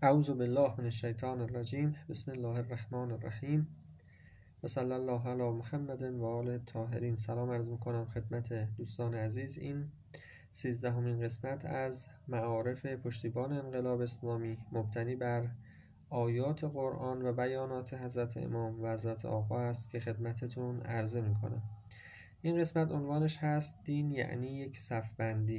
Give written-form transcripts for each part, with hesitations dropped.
اعوذ بالله من الشیطان الرجیم. بسم الله الرحمن الرحیم و صلی الله علی محمد و آل الطاهرین. سلام عرض میکنم خدمت دوستان عزیز. این 13مین قسمت از معارف پشتیبان انقلاب اسلامی مبتنی بر آیات قرآن و بیانات حضرت امام و حضرت آقا است که خدمتتون عرضه میکنم. این قسمت عنوانش هست دین یعنی یک صفبندی.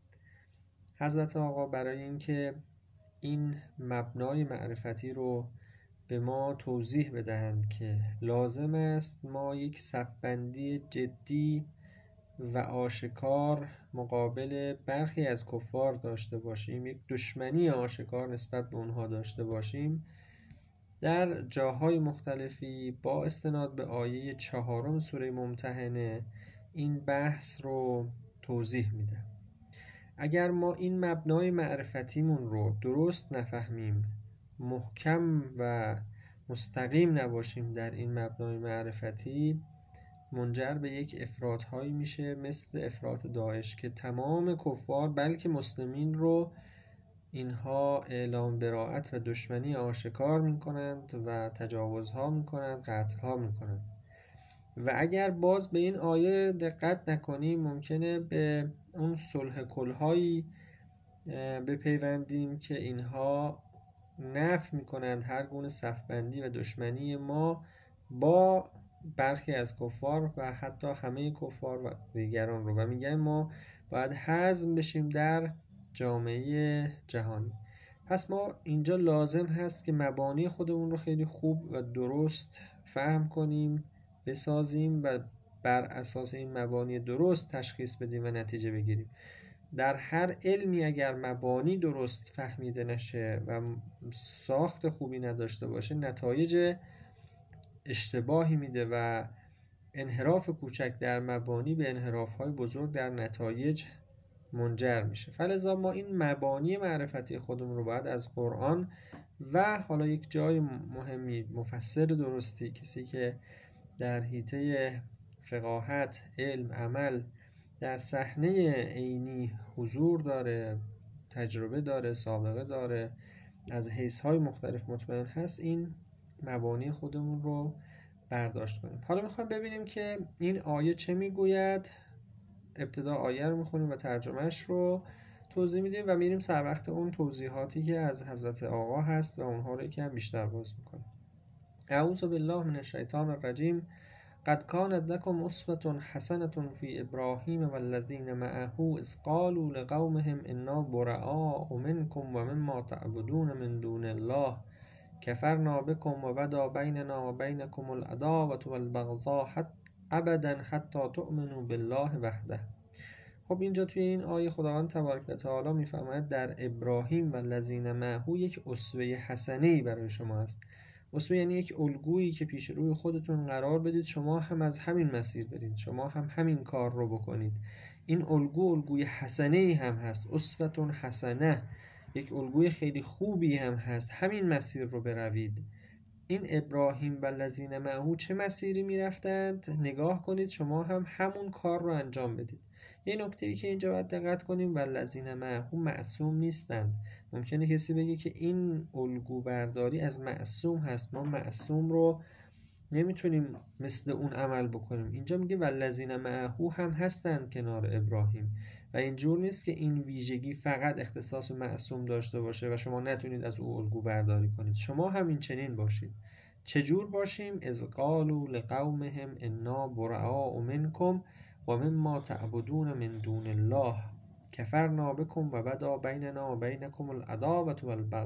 حضرت آقا برای اینکه این مبنای معرفتی رو به ما توضیح بدهند که لازم است ما یک صفبندی جدی و آشکار مقابل برخی از کفار داشته باشیم، یک دشمنی آشکار نسبت به اونها داشته باشیم، در جاهای مختلفی با استناد به آیه 4 سوره ممتحنه این بحث رو توضیح میده. اگر ما این مبنای معرفتیمون رو درست نفهمیم، محکم و مستقیم نباشیم در این مبنای معرفتی، منجر به یک افراط‌هایی میشه مثل افراط داعش که تمام کفار بلکه مسلمین رو اینها اعلام براءت و دشمنی آشکار میکنند و تجاوزها میکنند، قتلها میکنند. و اگر باز به این آیه دقت نکنیم ممکنه به اون صلح کلهایی بپیوندیم که اینها نفی میکنند هر گونه صفبندی و دشمنی ما با برخی از کفار و حتی همه کفار و دیگران رو، و میگن ما باید هضم بشیم در جامعه جهانی. پس ما اینجا لازم هست که مبانی خودمون رو خیلی خوب و درست فهم کنیم، بسازیم و بر اساس این مبانی درست تشخیص بدیم و نتیجه بگیریم. در هر علمی اگر مبانی درست فهمیده نشه و ساخت خوبی نداشته باشه، نتایج اشتباهی میده و انحراف کوچک در مبانی به انحراف‌های بزرگ در نتایج منجر میشه. فلذا ما این مبانی معرفتی خودمون رو باید از قرآن و حالا یک جای مهمی مفسر درستی، کسی که در حیطه فقاهت، علم، عمل در صحنه عینی حضور داره، تجربه داره، سابقه داره، از حیث‌های مختلف مطمئن هست، این مبانی خودمون رو برداشت کنیم. حالا میخوایم ببینیم که این آیه چه میگوید. ابتدا آیه رو میخونیم و ترجمهش رو توضیح میدیم و میریم سر وقت اون توضیحاتی که از حضرت آقا هست و اونها رو یکم بیشتر باز میکنیم. اعوذ بالله من الشیطان الرجیم. قد كانت لكم أسوة حسنة في إبراهيم والذين معه إذ قالوا لقومهم إنا براء منكم ومما تعبدون من دون الله كفرنا بكم وبدا بيننا وبينكم العداوة والبغضاء أبدا حتى تؤمنوا بالله وحده. خب اینجا توی این آیه خداوند تبارک و تعالی میفرماید در ابراهیم و الذین معه یک اسوه حسنه‌ای برای شما است. اسوه یعنی یک الگویی که پیش روی خودتون قرار بدید، شما هم از همین مسیر برید، شما هم همین کار رو بکنید. این الگوی حسنه‌ای هم هست، اسوه حسنه، یک الگوی خیلی خوبی هم هست، همین مسیر رو بروید. این ابراهیم و الذین معه چه مسیری میرفتند؟ نگاه کنید شما هم همون کار رو انجام بدید. یه نکته‌ای که اینجا باید دقت کنیم، والذین معه معصوم نیستند. ممکنه کسی بگه که این الگو برداری از معصوم هست، ما معصوم رو نمیتونیم مثل اون عمل بکنیم. اینجا میگه والذین معه هم هستند کنار ابراهیم و اینجور نیست که این ویژگی فقط اختصاص معصوم داشته باشه و شما نتونید از او الگو برداری کنید. شما هم این چنین باشید. چجور باشیم؟ اذ قالوا لقومهم انا براء منکم و مما تعبدون من دون الله کفرنا بكم و بدا بیننا و بینکم العداوة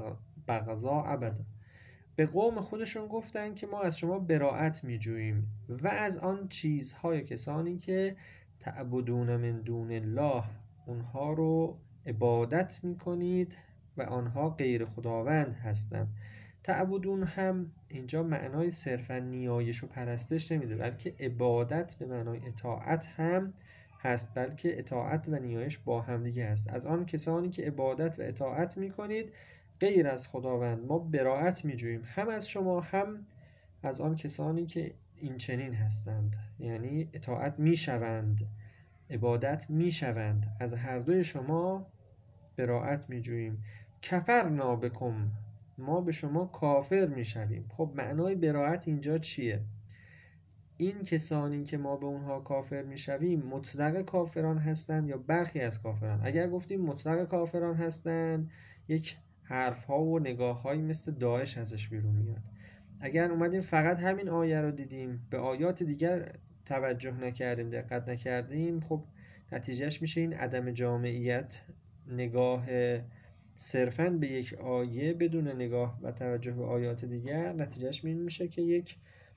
والبغضاء ابدا. به قوم خودشون گفتن که ما از شما براءت میجوییم و از آن چیزهای کسانی که تعبدون من دون الله، اونها رو عبادت میکنید و آنها غیر خداوند هستند. تعبدون هم اینجا معنای صرفا نیایش و پرستش نمیده، بلکه عبادت به معنای اطاعت هم هست، بلکه اطاعت و نیایش با هم دیگه هست. از آن کسانی که عبادت و اطاعت میکنید غیر از خداوند ما براءت میجوییم، هم از شما هم از آن کسانی که این چنین هستند، یعنی اطاعت میشوند، عبادت میشوند، از هر دوی شما براءت میجوییم. کفرنا بکم، ما به شما کافر میشویم. خب معنای براءت اینجا چیه؟ این کسانی که ما به اونها کافر میشویم مطلق کافران هستند یا برخی از کافران؟ اگر گفتیم مطلق کافران هستند، یک حرف ها و نگاه هایی مثل داعش ازش بیرون میاد. اگر اومدیم فقط همین آیه رو دیدیم، به آیات دیگر توجه نکردیم، دقت نکردیم، خب نتیجهش میشه این عدم جامعیت. نگاه صرفاً به یک آیه بدون نگاه و توجه به آیات دیگر، نتیجهش میشه که یک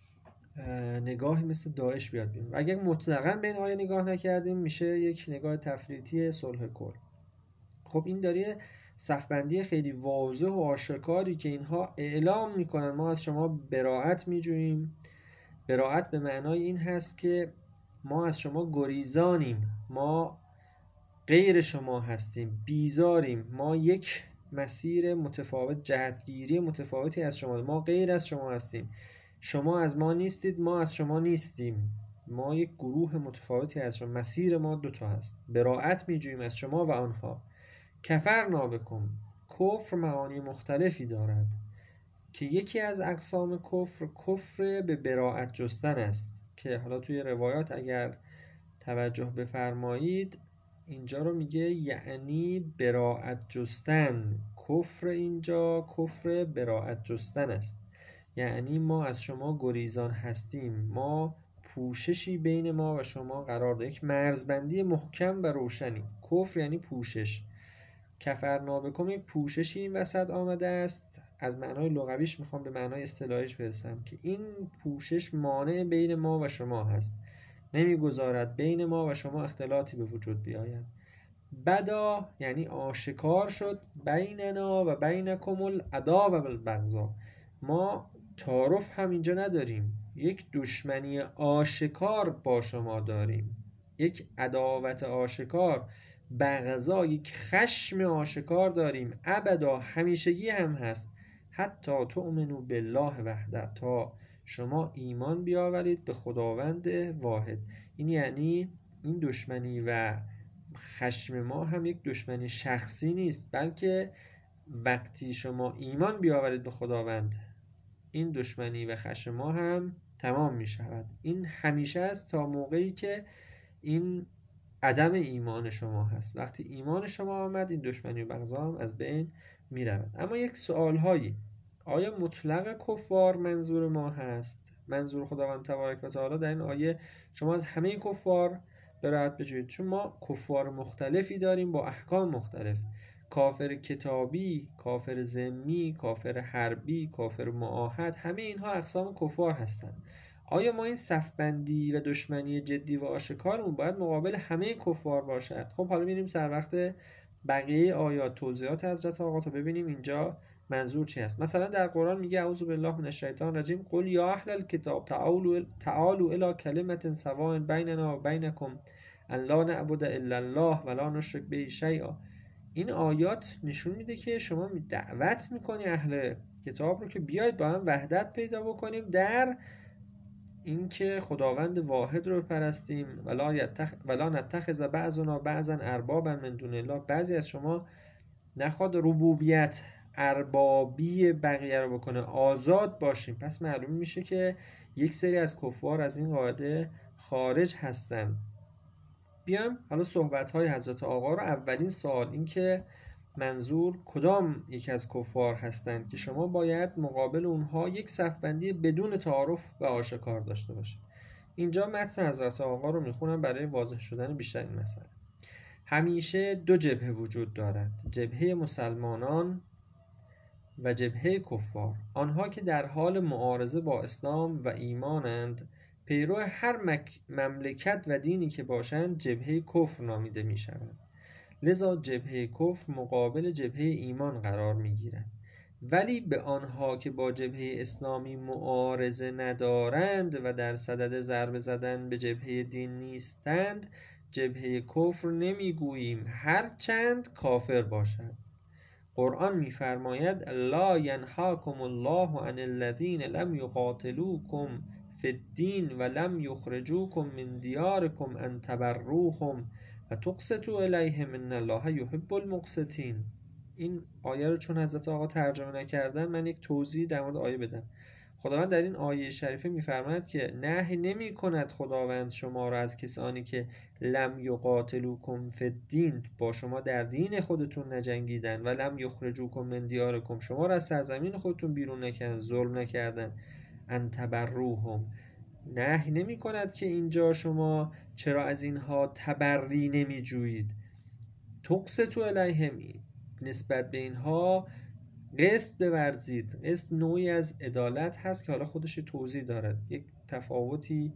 نگاهی مثل داعش بیاد بیرون. اگر مطلقاً به این آیه نگاه نکردیم، میشه یک نگاه تفریطی صلح کل. خب این داره صفبندی خیلی واضح و آشکاری که اینها اعلام میکنن ما از شما براءت میجوییم. براءت به معنای این هست که ما از شما گریزانیم، ما غیر شما هستیم، بیزاریم، ما یک مسیر متفاوت، جهتگیری متفاوتی از شما، ما غیر از شما هستیم، شما از ما نیستید، ما از شما نیستیم، ما یک گروه متفاوتی از شما، مسیر ما دوتا هست. براءت میجوییم از شما و آنها. کفرنا بکم، کفر معانی مختلفی دارد که یکی از اقسام کفر به براءت جستن است، که حالا توی روایات اگر توجه بفرمایید اینجا رو میگه یعنی براءت جستن. کفر اینجا کفر براءت جستن است، یعنی ما از شما گریزان هستیم، ما پوششی بین ما و شما قرار داریم، یک مرزبندی محکم و روشنی. کفر یعنی پوشش. کفرنا بکم یک پوششی این وسط آمده است. از معنای لغویش میخوام به معنای اصطلاحیش برسم که این پوشش مانع بین ما و شما هست، نمیگذارد بین ما و شما اختلاطی به وجود بیاید. بدا یعنی آشکار شد، بیننا و بینکم العداوة والبغضاء، ما تعارف هم اینجا نداریم، یک دشمنی آشکار با شما داریم، یک عداوت آشکار، بغضا یک خشم آشکار داریم، ابدا همیشگی هم هست، حتی تؤمنوا بالله وحده، تا شما ایمان بیاورید به خداوند واحد. این یعنی این دشمنی و خشم ما هم یک دشمنی شخصی نیست، بلکه وقتی شما ایمان بیاورید به خداوند، این دشمنی و خشم ما هم تمام می شود. این همیشه است تا موقعی که این عدم ایمان شما هست. وقتی ایمان شما آمد، این دشمنی و بغضا هم از بین می رود. اما یک سوال هایی، آیا مطلق کفار منظور ما هست؟ منظور خداوند تبارک و تعالی در این آیه شما از همه کفار براءت بجویید؟ چون ما کفار مختلفی داریم با احکام مختلف، کافر کتابی، کافر ذمی، کافر حربی، کافر معاهد، همه اینها اقسام کفار هستند. آیا ما این صفبندی و دشمنی جدی و آشکارمون باید مقابل همه کفار باشد؟ خب حالا میریم سر وقت بقیه آیات، توضیحات حضرت آقا تا ببینیم اینجا منظور چی هست. مثلا در قرآن میگه اعوذ بالله من الشیطان الرجیم قل یا اهل الکتاب تعالوا الی کلمة سواء بیننا و بینکم ان لا نعبد الا الله ولا نشرک به شیئا. این آیات نشون میده که شما دعوت میکنی اهل کتاب رو که بیاید با هم وحدت پیدا بکنیم در اینکه خداوند واحد رو بپرستیم، ولا نتخذ بعضنا بعضا اربابا من دون الله، بعضی از شما نخواد ربوبیت اربابی بقیه رو بکنه، آزاد باشیم. پس معلوم میشه که یک سری از کفار از این قاعده خارج هستن. بیام حالا صحبت‌های حضرت آقا رو. اولین سوال این که منظور کدام یک از کفار هستند که شما باید مقابل اونها یک صفبندی بدون تعارف و آشکار داشته باشید. اینجا متن حضرت آقا رو میخونم برای واضح شدن بیشتر این مسئله. همیشه دو جبهه وجود دارد، جبهه مسلمانان و جبهه کفار. آنها که در حال معارضه با اسلام و ایمانند، پیرو هر مملکت و دینی که باشند جبهه کفر نامیده می شود. لذا جبهه کفر مقابل جبهه ایمان قرار می گیرد. ولی به آنها که با جبهه اسلامی معارضه ندارند و در صدد ضربه زدن به جبهه دین نیستند، جبهه کفر نمی گوییم هرچند کافر باشد. قرآن می‌فرماید لا ینهاکم الله عن الذین لم یقاتلوکم فی الدین و لم یخرجوکم من دیارکم ان تبروهم و تقسطوا الیهم ان الله یحب المقسطین. این آیه رو چون حضرت آقا ترجمه نکردن، من یک توضیح در مورد آیه بدم. خداوند در این آیه شریفه می‌فرماید که نهی نمی‌کند خداوند شما را از کسانی که لم یقاتلوکم فی الدین، با شما در دین خودتون نجنگیدن، و لم یخرجوکم من دیارکم، شما را از سرزمین خودتون بیرون نکردن، ظلم نکردن، ان تبروهم، نهی نمی‌کند که اینجا شما چرا از اینها تبری نمی‌جویید، تقسطوا الیهم، نسبت به اینها قسط بورزید. قسط نوعی از عدالت هست که حالا خودش توضیح دارد، یک تفاوتی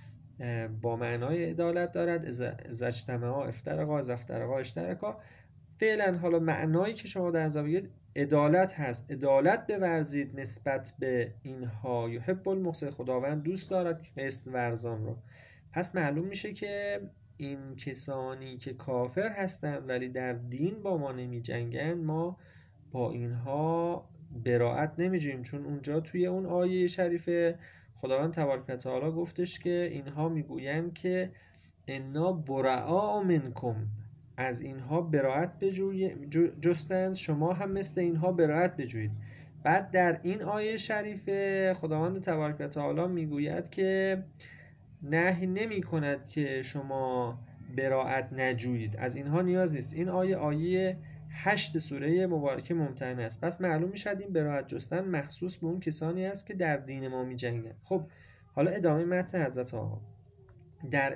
با معنای عدالت دارد. اذا اجتمعا افترقا، اذا افترقا اشترکا. فعلا حالا معنایی که شما در نظر بگیرید عدالت هست، عدالت بورزید نسبت به اینها. یحب المقسط، خداوند دوست دارد قسط ورزان رو. پس معلوم میشه که این کسانی که کافر هستند ولی در دین با ما نمی جنگن، ما با اینها براءت نمیجویم، چون اونجا توی اون آیه شریفه خداوند تبارک و تعالی گفتش که اینها میگویند که انا براء منکم، از اینها براءت جستند، شما هم مثل اینها براءت بجویید. بعد در این آیه شریفه خداوند تبارک و تعالی میگوید که نهی نمی کند که شما براءت نجویید، از اینها نیاز نیست. این آیه 8 سوره مبارکه ممتحنه است. پس معلوم میشد این براءت جستن مخصوص به اون کسانی است که در دین ما می جنگن. خب حالا ادامه متن حضرت آقا. در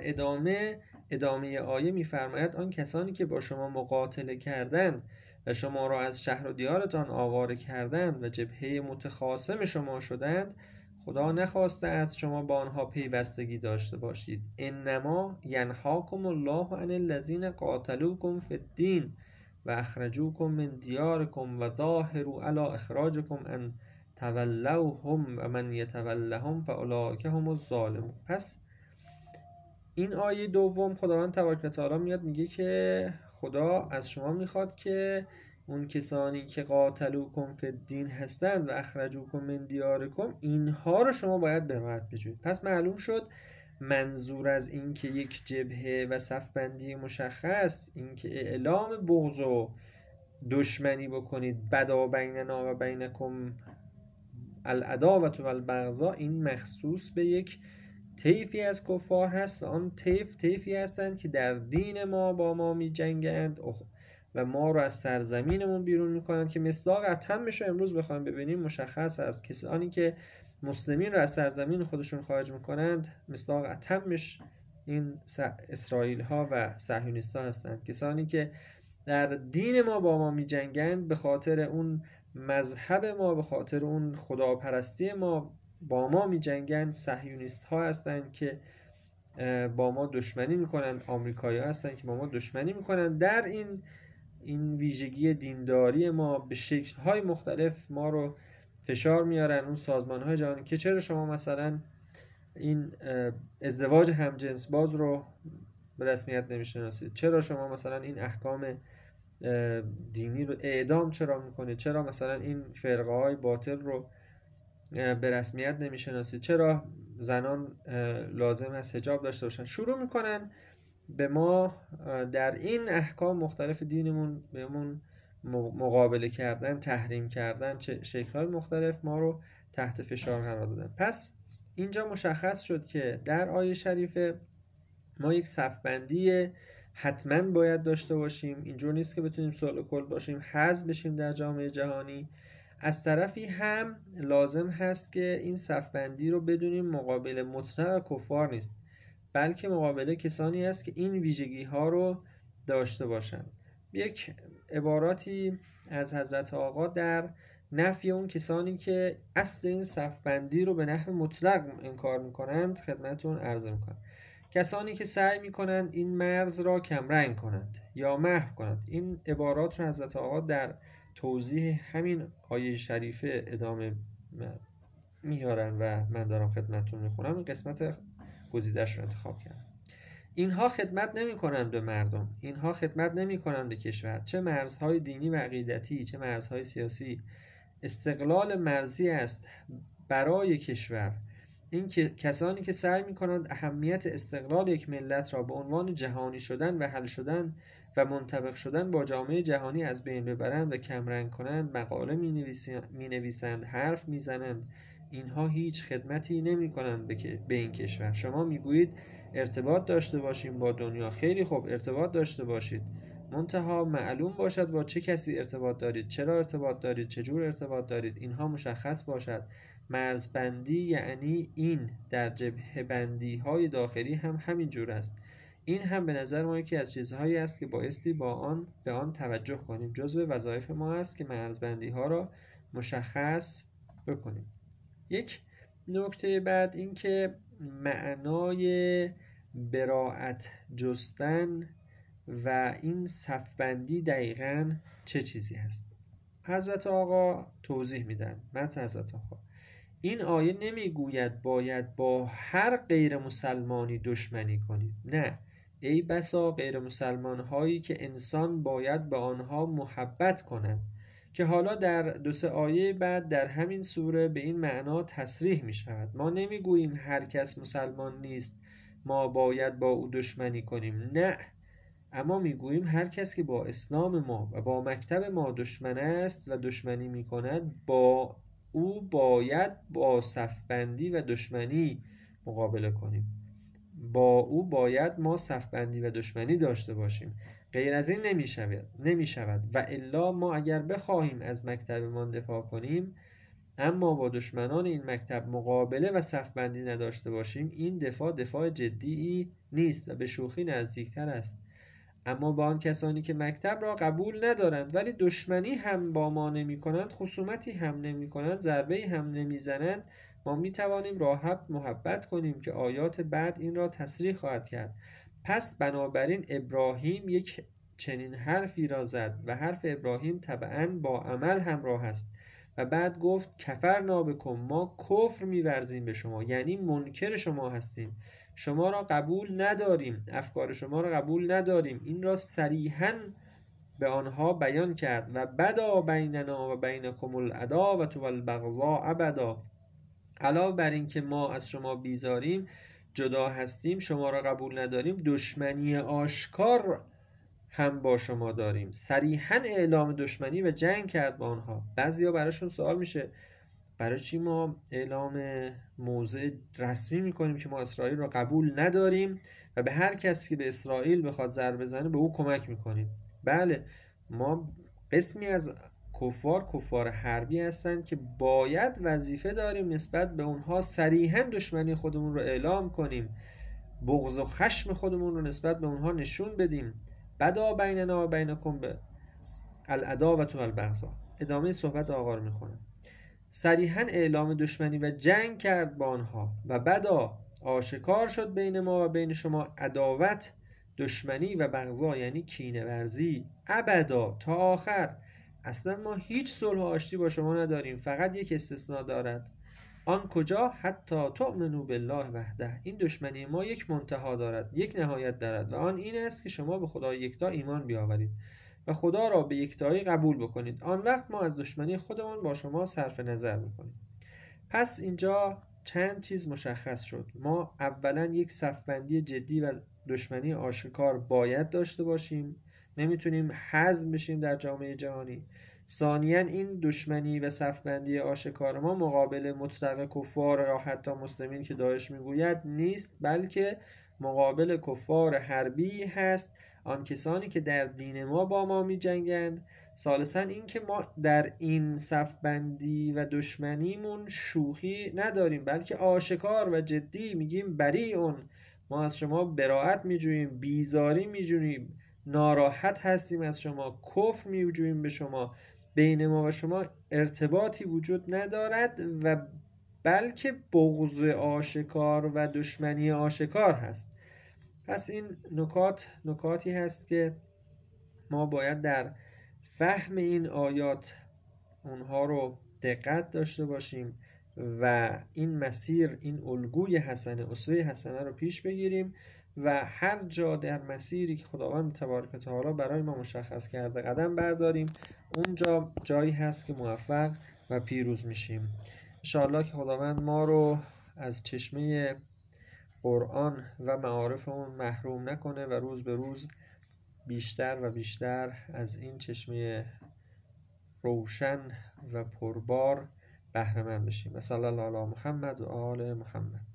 ادامه آیه میفرماید آن کسانی که با شما مقاتله کردند و شما را از شهر و دیارتان آواره کردند و جبهه متخاصم شما شدند، خدا نخواسته از شما با آنها پیوستگی داشته باشید. انما ینهاکم الله عن الذین قاتلوکم فی الدین و اخرجوکم من دیارکم و ظاهروا علی اخراجکم ان تولوهم و من یتولهم فاولئک هم الظالمون. پس این آیه دوم خداوند تبارک و تعالی میاد میگه که خدا از شما میخواد که اون کسانی که قاتلوکم فی الدین هستند و اخرجوکم من دیارکم، اینها رو شما باید براءت بجویید. پس معلوم شد منظور از این که یک جبهه و صفبندی مشخص، این که اعلام بغض و دشمنی بکنید، بدا بیننا و بینکم العداوة والبغضاء، این مخصوص به یک طیفی از کفار هست و آن طیفی هستند که در دین ما با ما می جنگند و ما رو از سرزمینمون بیرون میکنند، که مصداق اتمش رو امروز بخوایم ببینیم مشخص است. کسانی که مسلمین رو از سرزمین خودشون خارج میکنند، مصداق اتمش این اسرائیل ها و صهیونیست ها هستند. کسانی که در دین ما با ما می جنگند، به خاطر اون مذهب ما، به خاطر اون خداپرستی ما با ما می جنگند، صهیونیست ها هستند که با ما دشمنی میکنند، آمریکایی ها هستند که با ما دشمنی میکنند. در این ویژگی دینداری ما به شکل های مختلف ما رو فشار میارن. اون سازمان های جهانی که چرا شما مثلا این ازدواج همجنس باز رو به رسمیت نمیشناسید، چرا شما مثلا این احکام دینی رو اعدام چرا میکنید، چرا مثلا این فرقه های باطل رو به رسمیت نمیشناسید، چرا زنان لازم است حجاب داشته باشن. شروع میکنن به ما در این احکام مختلف دینمون بهمون مقابله کردن، تحریم کردن، شکل‌های مختلف ما رو تحت فشار قرار دادن. پس اینجا مشخص شد که در آیه شریفه ما یک صفبندی حتما باید داشته باشیم. اینجور نیست که بتونیم سوال کل باشیم، حذف بشیم در جامعه جهانی. از طرفی هم لازم هست که این صفبندی رو بدونیم مقابل مطلق کفار نیست، بلکه مقابل کسانی است که این ویژگی ها رو داشته باشند. یک عباراتی از حضرت آقا در نفی اون کسانی که اصل این صفبندی رو به نحو مطلق انکار میکنند خدمتون عرض میکنم. کسانی که سعی میکنند این مرز را کمرنگ کنند یا محو کنند. این عبارات رو حضرت آقا در توضیح همین آیه شریفه ادامه میارن و من دارم خدمتون میخونم. این قسمت گزیده‌اش رو انتخاب کردم. اینها خدمت نمی کنند به مردم، اینها خدمت نمی کنند به کشور، چه مرزهای دینی و عقیدتی، چه مرزهای سیاسی. استقلال مرزی است برای کشور این که کسانی که سعی می‌کنند اهمیت استقلال یک ملت را به عنوان جهانی شدن و حل شدن و منطبق شدن با جامعه جهانی از بین ببرند و کمرنگ کنند، مقاله می‌نویسند، حرف می‌زنند، اینها هیچ خدمتی نمی‌کنند به این کشور. شما میگویید ارتباط داشته باشیم با دنیا. خیلی خوب، ارتباط داشته باشید، منتها معلوم باشد با چه کسی ارتباط دارید، چرا ارتباط دارید، چجور ارتباط دارید، اینها مشخص باشد. مرزبندی یعنی این. در جبهه بندی های داخلی هم همین جور است. این هم به نظر ما یکی از چیزهایی است که بایستی به آن توجه کنیم. جزو وظایف ما است که مرزبندی ها را مشخص بکنیم. یک نکته بعد این که معنای براءت جستن و این صفبندی دقیقاً چه چیزی هست. حضرت آقا توضیح میدن. متن حضرت آقا: این آیه نمیگوید باید با هر غیر مسلمانی دشمنی کنید. نه، ای بسا غیر مسلمان هایی که انسان باید به آنها محبت کند، که حالا در 2-3 آیه بعد در همین سوره به این معنا تصریح می شود. ما نمیگوییم هر کس مسلمان نیست ما باید با او دشمنی کنیم، نه، اما میگوییم هر کس که با اسلام ما و با مکتب ما دشمن است و دشمنی می کند، با او باید با صفبندی و دشمنی مقابله کنیم. با او باید ما صفبندی و دشمنی داشته باشیم. غیر از این نمی شود. و الا ما اگر بخواهیم از مکتبمان دفاع کنیم اما با دشمنان این مکتب مقابله و صفبندی نداشته باشیم، این دفاع جدی نیست و به شوخی نزدیکتر است. اما با آن کسانی که مکتب را قبول ندارند ولی دشمنی هم با ما نمی کنند، خصومتی هم نمی کنند، ضربه‌ای هم نمی زنند، ما می توانیم راحت محبت کنیم که آیات بعد این را تصریح خواهد کرد. پس بنابراین ابراهیم یک چنین حرفی را زد و حرف ابراهیم طبعاً با عمل همراه است و بعد گفت کفرنا بکم، ما کفر می‌ورزیم به شما، یعنی منکر شما هستیم، شما را قبول نداریم، افکار شما را قبول نداریم. این را صریحاً به آنها بیان کرد و بدا بیننا و بینکم العداوة والبغضاء ابدا. علاوه بر این که ما از شما بیزاریم، جدا هستیم، شما را قبول نداریم، دشمنی آشکار هم با شما داریم. صریحاً اعلام دشمنی و جنگ کرد با آنها. بعضیا براشون سوال میشه برای چی ما اعلام موضع رسمی میکنیم که ما اسرائیل را قبول نداریم و به هر کسی که به اسرائیل بخواد ضربه بزنه به او کمک میکنیم. بله، ما قسمی از کفار حربی هستند که باید وظیفه داریم نسبت به اونها صریحاً دشمنی خودمون رو اعلام کنیم، بغض و خشم خودمون رو نسبت به اونها نشون بدیم. بدا بیننا و بینکم به العداوة والبغضاء. ادامه صحبت آقا رو میخونم. صریحاً اعلام دشمنی و جنگ کرد با آنها و بدا آشکار شد بین ما و بین شما عداوت، دشمنی و بغضا یعنی کینه ورزی، ابدا تا آخر. اصلا ما هیچ صلح و آشتی با شما نداریم. فقط یک استثناء دارد. آن کجا؟ حتی تؤمنوا بالله وحده. این دشمنی ما یک منتها دارد، یک نهایت دارد و آن این است که شما به خدای یکتا ایمان بیاورید و خدا را به یکتایی قبول بکنید. آن وقت ما از دشمنی خودمان با شما صرف نظر میکنیم. پس اینجا چند چیز مشخص شد. ما اولا یک صفبندی جدی و دشمنی آشکار باید داشته باشیم، نمیتونیم هضم بشیم در جامعه جهانی. ثانیاً این دشمنی و صفبندی آشکار ما مقابل مطلق کفار یا حتی مسلمین که داعش میگوید نیست، بلکه مقابل کفار حربی هست، آن کسانی که در دین ما با ما می جنگند. ثالثاً این که ما در این صفبندی و دشمنیمون شوخی نداریم، بلکه آشکار و جدی میگیم بریئون، ما از شما براءت میجوییم، بیزاری میجوییم، ناراحت هستیم از شما، کفر میجوییم به شما، بین ما و شما ارتباطی وجود ندارد و بلکه بغض آشکار و دشمنی آشکار هست. پس این نکاتی هست که ما باید در فهم این آیات اونها رو دقت داشته باشیم و این مسیر، این الگوی حسنه، اسوه حسنه رو پیش بگیریم و هر جا در مسیری که خداوند تبارک و تعالی برای ما مشخص کرده قدم برداریم، اونجا جایی هست که موفق و پیروز میشیم. انشاءالله که خداوند ما رو از چشمه قرآن و معارفمون محروم نکنه و روز به روز بیشتر و بیشتر از این چشمه روشن و پربار بهره مند بشیم. صلی الله علی محمد و آل محمد.